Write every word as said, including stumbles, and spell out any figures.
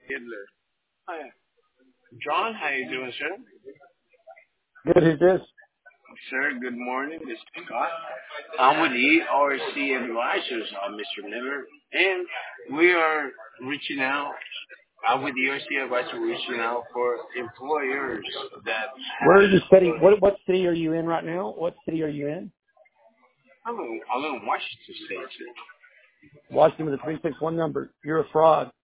Hitler. Hi. John, how you doing, sir? Good, who's this? Sir, good morning. This is Scott. I'm with E R C Advisors, uh, Mister Miller, and we are reaching out. I'm with E R C Advisors, reaching out for employers that Where are have you studying? employed. What what city are you in right now? What city are you in? I'm in, I'm in Washington State, sir. Washington with a three six one number. You're a fraud.